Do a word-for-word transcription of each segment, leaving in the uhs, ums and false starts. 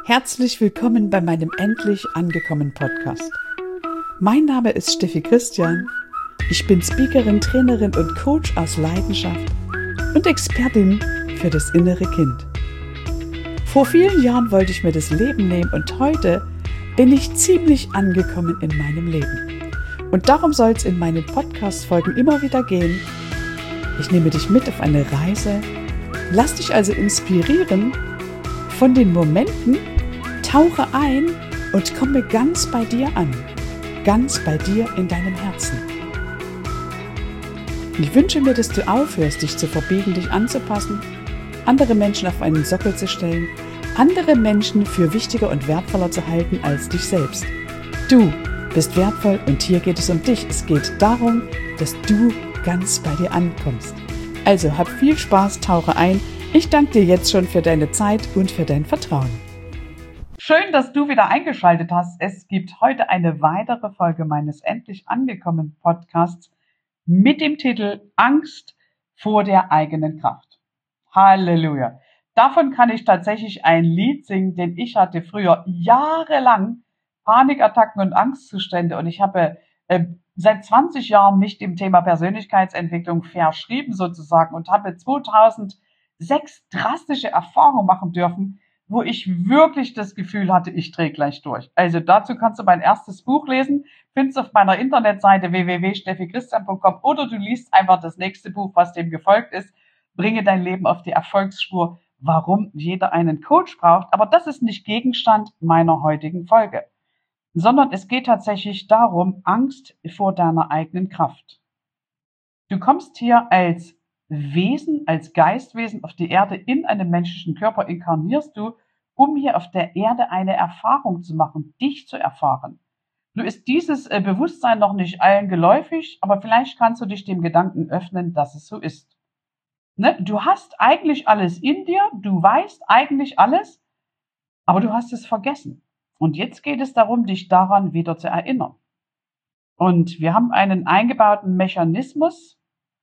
Herzlich willkommen bei meinem Endlich angekommen Podcast. Mein Name ist Steffi Christian. Ich bin Speakerin, Trainerin und Coach aus Leidenschaft und Expertin für das innere Kind. Vor vielen Jahren wollte ich mir das Leben nehmen und heute bin ich ziemlich angekommen in meinem Leben. Und darum soll es in meinen Podcast-Folgen immer wieder gehen. Ich nehme dich mit auf eine Reise, lass dich also inspirieren von den Momenten, tauche ein und komme ganz bei dir an, ganz bei dir in deinem Herzen. Ich wünsche mir, dass du aufhörst, dich zu verbiegen, dich anzupassen, andere Menschen auf einen Sockel zu stellen, andere Menschen für wichtiger und wertvoller zu halten als dich selbst. Du bist wertvoll und hier geht es um dich. Es geht darum, dass du ganz bei dir ankommst. Also hab viel Spaß, tauche ein. Ich danke dir jetzt schon für deine Zeit und für dein Vertrauen. Schön, dass du wieder eingeschaltet hast. Es gibt heute eine weitere Folge meines Endlich angekommen Podcasts mit dem Titel Angst vor der eigenen Kraft. Halleluja. Davon kann ich tatsächlich ein Lied singen, denn ich hatte früher jahrelang Panikattacken und Angstzustände und ich habe äh, seit zwanzig Jahren mich dem Thema Persönlichkeitsentwicklung verschrieben sozusagen und habe zweitausendsechs drastische Erfahrungen machen dürfen, wo ich wirklich das Gefühl hatte, ich drehe gleich durch. Also dazu kannst du mein erstes Buch lesen, findest auf meiner Internetseite w w w punkt steffi christian punkt com oder du liest einfach das nächste Buch, was dem gefolgt ist, Bringe dein Leben auf die Erfolgsspur, warum jeder einen Coach braucht. Aber das ist nicht Gegenstand meiner heutigen Folge, sondern es geht tatsächlich darum, Angst vor deiner eigenen Kraft. Du kommst hier als Wesen, als Geistwesen auf die Erde, in einem menschlichen Körper inkarnierst du, um hier auf der Erde eine Erfahrung zu machen, dich zu erfahren. Nur ist dieses äh, Bewusstsein noch nicht allen geläufig, aber vielleicht kannst du dich dem Gedanken öffnen, dass es so ist. Ne? Du hast eigentlich alles in dir, du weißt eigentlich alles, aber du hast es vergessen. Und jetzt geht es darum, dich daran wieder zu erinnern. Und wir haben einen eingebauten Mechanismus,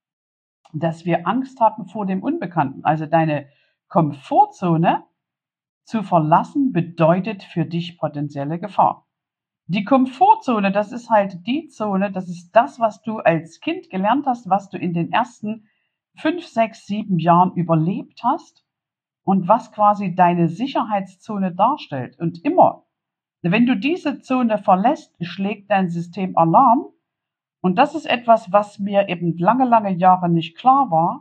dass wir Angst haben vor dem Unbekannten. Also deine Komfortzone zu verlassen bedeutet für dich potenzielle Gefahr. Die Komfortzone, das ist halt die Zone, das ist das, was du als Kind gelernt hast, was du in den ersten fünf, sechs, sieben Jahren überlebt hast und was quasi deine Sicherheitszone darstellt. Und immer, wenn du diese Zone verlässt, schlägt dein System Alarm. Und das ist etwas, was mir eben lange, lange Jahre nicht klar war.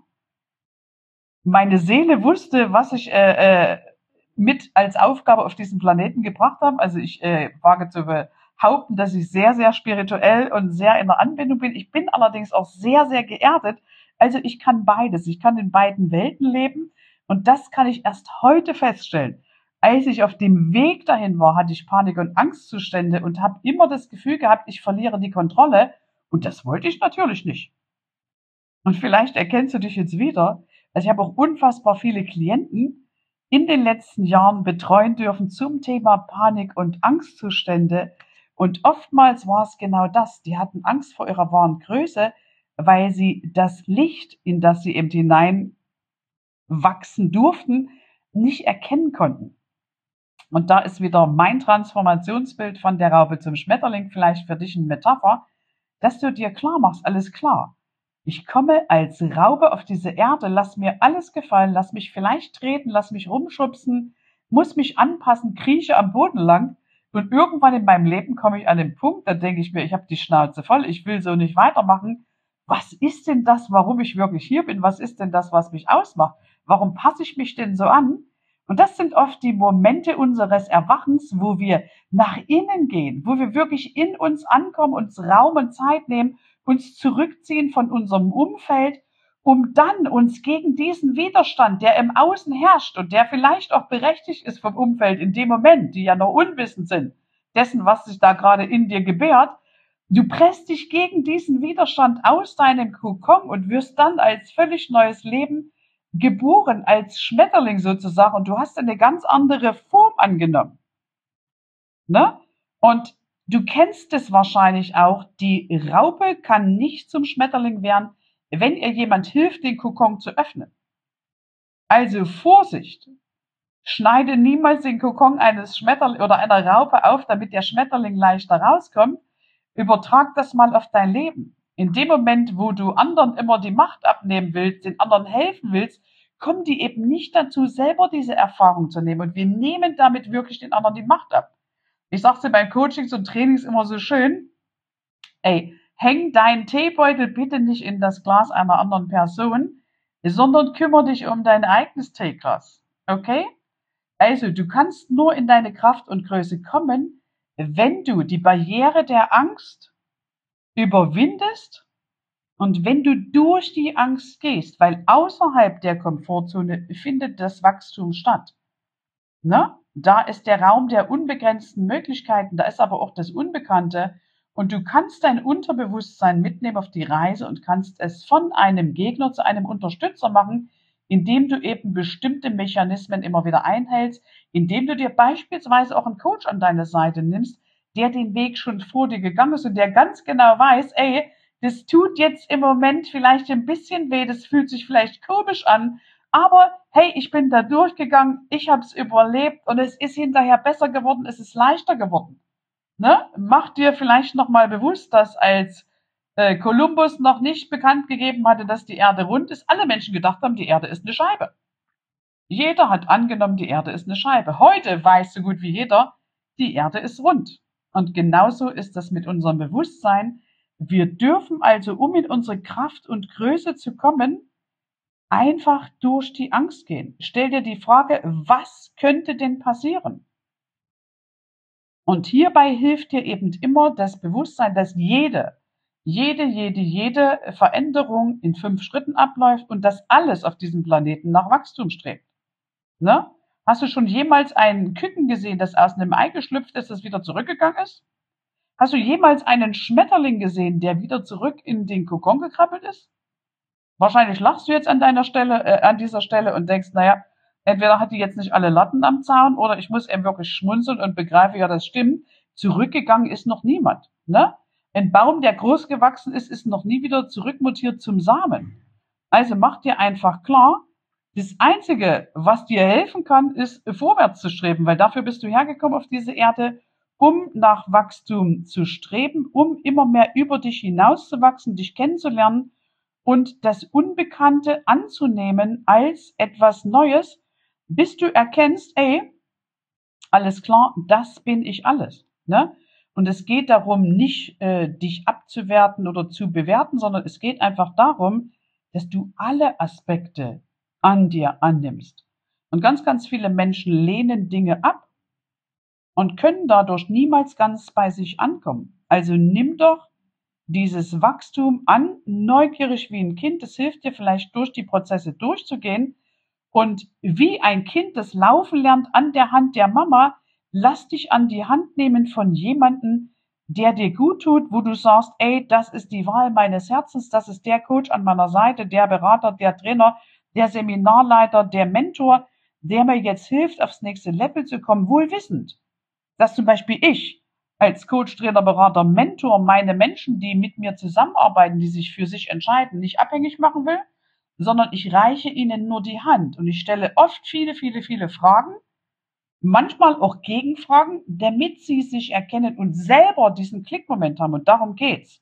Meine Seele wusste, was ich äh, äh, mit als Aufgabe auf diesem Planeten gebracht habe. Also ich äh, wage zu behaupten, dass ich sehr, sehr spirituell und sehr in der Anbindung bin. Ich bin allerdings auch sehr, sehr geerdet. Also ich kann beides. Ich kann in beiden Welten leben. Und das kann ich erst heute feststellen. Als ich auf dem Weg dahin war, hatte ich Panik- und Angstzustände und habe immer das Gefühl gehabt, ich verliere die Kontrolle. Und das wollte ich natürlich nicht. Und vielleicht erkennst du dich jetzt wieder. Also ich habe auch unfassbar viele Klienten in den letzten Jahren betreuen dürfen zum Thema Panik- und Angstzustände. Und oftmals war es genau das. Die hatten Angst vor ihrer wahren Größe, weil sie das Licht, in das sie eben hineinwachsen durften, nicht erkennen konnten. Und da ist wieder mein Transformationsbild von der Raupe zum Schmetterling vielleicht für dich eine Metapher, dass du dir klar machst, alles klar. Ich komme als Raupe auf diese Erde, lass mir alles gefallen, lass mich vielleicht treten, lass mich rumschubsen, muss mich anpassen, krieche am Boden lang und irgendwann in meinem Leben komme ich an den Punkt, da denke ich mir, ich habe die Schnauze voll, ich will so nicht weitermachen. Was ist denn das, warum ich wirklich hier bin? Was ist denn das, was mich ausmacht? Warum passe ich mich denn so an? Und das sind oft die Momente unseres Erwachens, wo wir nach innen gehen, wo wir wirklich in uns ankommen, uns Raum und Zeit nehmen, uns zurückziehen von unserem Umfeld, um dann uns gegen diesen Widerstand, der im Außen herrscht und der vielleicht auch berechtigt ist vom Umfeld in dem Moment, die ja noch unwissend sind, dessen, was sich da gerade in dir gebärt, du presst dich gegen diesen Widerstand aus deinem Kokon und wirst dann als völlig neues Leben geboren, als Schmetterling sozusagen, und du hast eine ganz andere Form angenommen. Ne? Und du kennst es wahrscheinlich auch, die Raupe kann nicht zum Schmetterling werden, wenn ihr jemand hilft, den Kokon zu öffnen. Also Vorsicht! Schneide niemals den Kokon eines Schmetterlings oder einer Raupe auf, damit der Schmetterling leichter rauskommt. Übertrag das mal auf dein Leben. In dem Moment, wo du anderen immer die Macht abnehmen willst, den anderen helfen willst, kommen die eben nicht dazu, selber diese Erfahrung zu nehmen. Und wir nehmen damit wirklich den anderen die Macht ab. Ich sag's dir beim Coachings und Trainings immer so schön, ey, häng deinen Teebeutel bitte nicht in das Glas einer anderen Person, sondern kümmere dich um dein eigenes Teeglas. Okay? Also, du kannst nur in deine Kraft und Größe kommen, wenn du die Barriere der Angst überwindest und wenn du durch die Angst gehst, weil außerhalb der Komfortzone findet das Wachstum statt. Ne? Da ist der Raum der unbegrenzten Möglichkeiten, da ist aber auch das Unbekannte und du kannst dein Unterbewusstsein mitnehmen auf die Reise und kannst es von einem Gegner zu einem Unterstützer machen, indem du eben bestimmte Mechanismen immer wieder einhältst, indem du dir beispielsweise auch einen Coach an deine Seite nimmst, der den Weg schon vor dir gegangen ist und der ganz genau weiß, ey, das tut jetzt im Moment vielleicht ein bisschen weh, das fühlt sich vielleicht komisch an, aber hey, ich bin da durchgegangen, ich habe es überlebt und es ist hinterher besser geworden, es ist leichter geworden. Ne? Mach dir vielleicht nochmal bewusst, dass als äh, Kolumbus noch nicht bekannt gegeben hatte, dass die Erde rund ist, alle Menschen gedacht haben, die Erde ist eine Scheibe. Jeder hat angenommen, die Erde ist eine Scheibe. Heute weiß so gut wie jeder, die Erde ist rund. Und genauso ist das mit unserem Bewusstsein. Wir dürfen also, um in unsere Kraft und Größe zu kommen, einfach durch die Angst gehen. Stell dir die Frage, was könnte denn passieren? Und hierbei hilft dir eben immer das Bewusstsein, dass jede, jede, jede, jede Veränderung in fünf Schritten abläuft und dass alles auf diesem Planeten nach Wachstum strebt. Ne? Hast du schon jemals einen Küken gesehen, das aus einem Ei geschlüpft ist, das wieder zurückgegangen ist? Hast du jemals einen Schmetterling gesehen, der wieder zurück in den Kokon gekrabbelt ist? Wahrscheinlich lachst du jetzt an deiner Stelle, äh, an dieser Stelle und denkst, naja, entweder hat die jetzt nicht alle Latten am Zaun oder ich muss eben wirklich schmunzeln und begreife, ja, das stimmt. Zurückgegangen ist noch niemand. Ne? Ein Baum, der groß gewachsen ist, ist noch nie wieder zurückmutiert zum Samen. Also mach dir einfach klar, das Einzige, was dir helfen kann, ist vorwärts zu streben, weil dafür bist du hergekommen auf diese Erde, um nach Wachstum zu streben, um immer mehr über dich hinauszuwachsen, dich kennenzulernen und das Unbekannte anzunehmen als etwas Neues, bis du erkennst, ey, alles klar, das bin ich alles. Ne? Und es geht darum, nicht äh, dich abzuwerten oder zu bewerten, sondern es geht einfach darum, dass du alle Aspekte an dir annimmst. Und ganz, ganz viele Menschen lehnen Dinge ab und können dadurch niemals ganz bei sich ankommen. Also nimm doch dieses Wachstum an, neugierig wie ein Kind. Das hilft dir vielleicht durch die Prozesse durchzugehen. Und wie ein Kind, das laufen lernt an der Hand der Mama, lass dich an die Hand nehmen von jemandem, der dir gut tut, wo du sagst, ey, das ist die Wahl meines Herzens, das ist der Coach an meiner Seite, der Berater, der Trainer, der Seminarleiter, der Mentor, der mir jetzt hilft, aufs nächste Level zu kommen, wohl wissend, dass zum Beispiel ich als Coach, Trainer, Berater, Mentor meine Menschen, die mit mir zusammenarbeiten, die sich für sich entscheiden, nicht abhängig machen will, sondern ich reiche ihnen nur die Hand und ich stelle oft viele, viele, viele Fragen, manchmal auch Gegenfragen, damit sie sich erkennen und selber diesen Klickmoment haben und darum geht's.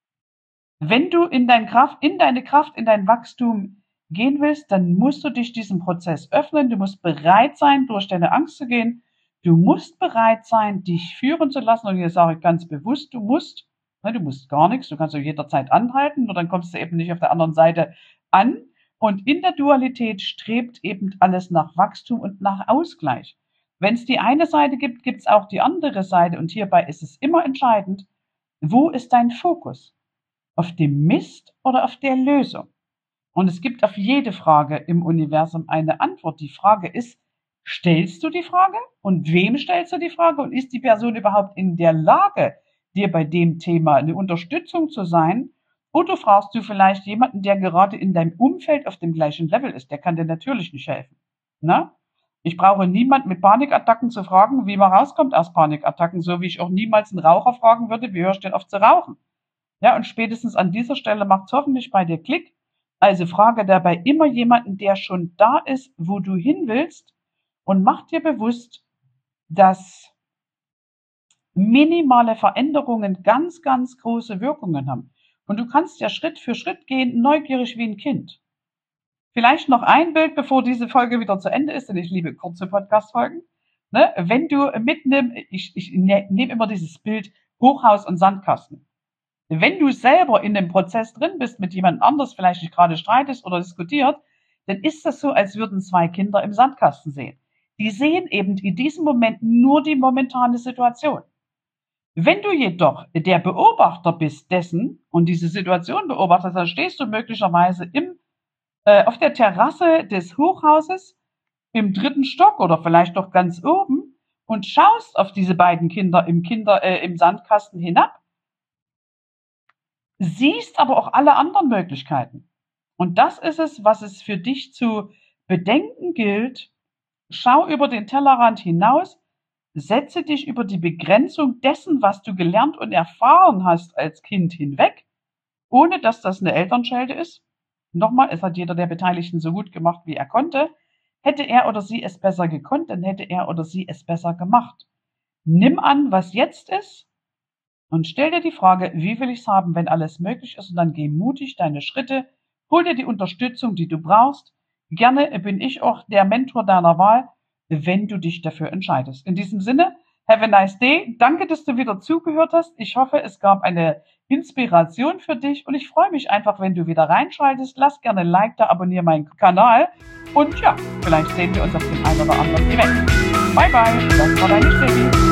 Wenn du in deine Kraft, in deine Kraft, in dein Wachstum gehen willst, dann musst du dich diesem Prozess öffnen, du musst bereit sein, durch deine Angst zu gehen, du musst bereit sein, dich führen zu lassen und hier sage ich ganz bewusst, du musst, ne, du musst gar nichts, du kannst auch jederzeit anhalten, nur dann kommst du eben nicht auf der anderen Seite an und in der Dualität strebt eben alles nach Wachstum und nach Ausgleich. Wenn es die eine Seite gibt, gibt es auch die andere Seite und hierbei ist es immer entscheidend, wo ist dein Fokus? Auf dem Mist oder auf der Lösung? Und es gibt auf jede Frage im Universum eine Antwort. Die Frage ist, stellst du die Frage und wem stellst du die Frage und ist die Person überhaupt in der Lage, dir bei dem Thema eine Unterstützung zu sein? Oder fragst du vielleicht jemanden, der gerade in deinem Umfeld auf dem gleichen Level ist? Der kann dir natürlich nicht helfen. Na? Ich brauche niemanden mit Panikattacken zu fragen, wie man rauskommt aus Panikattacken, so wie ich auch niemals einen Raucher fragen würde, wie hörst du denn auf zu rauchen? Ja, und spätestens an dieser Stelle macht es hoffentlich bei dir Klick. Also frage dabei immer jemanden, der schon da ist, wo du hin willst und mach dir bewusst, dass minimale Veränderungen ganz, ganz große Wirkungen haben. Und du kannst ja Schritt für Schritt gehen, neugierig wie ein Kind. Vielleicht noch ein Bild, bevor diese Folge wieder zu Ende ist, denn ich liebe kurze Podcast-Folgen. Ne? Wenn du mitnimmst, ich, ich ne, nehme immer dieses Bild Hochhaus und Sandkasten. Wenn du selber in dem Prozess drin bist, mit jemand anders vielleicht nicht gerade streitest oder diskutiert, dann ist das so, als würden zwei Kinder im Sandkasten sehen. Die sehen eben in diesem Moment nur die momentane Situation. Wenn du jedoch der Beobachter bist dessen und diese Situation beobachtest, dann stehst du möglicherweise im, äh, auf der Terrasse des Hochhauses im dritten Stock oder vielleicht doch ganz oben und schaust auf diese beiden Kinder im, Kinder, äh, im Sandkasten hinab, siehst aber auch alle anderen Möglichkeiten. Und das ist es, was es für dich zu bedenken gilt. Schau über den Tellerrand hinaus, setze dich über die Begrenzung dessen, was du gelernt und erfahren hast als Kind hinweg, ohne dass das eine Elternschelte ist. Nochmal, es hat jeder der Beteiligten so gut gemacht, wie er konnte. Hätte er oder sie es besser gekonnt, dann hätte er oder sie es besser gemacht. Nimm an, was jetzt ist und stell dir die Frage, wie will ich es haben, wenn alles möglich ist, und dann geh mutig deine Schritte, hol dir die Unterstützung, die du brauchst. Gerne bin ich auch der Mentor deiner Wahl, wenn du dich dafür entscheidest. In diesem Sinne, have a nice day. Danke, dass du wieder zugehört hast. Ich hoffe, es gab eine Inspiration für dich und ich freue mich einfach, wenn du wieder reinschaltest. Lass gerne ein Like da, abonniere meinen Kanal und ja, vielleicht sehen wir uns auf dem einen oder anderen Event. Bye bye, das war deine Steffi.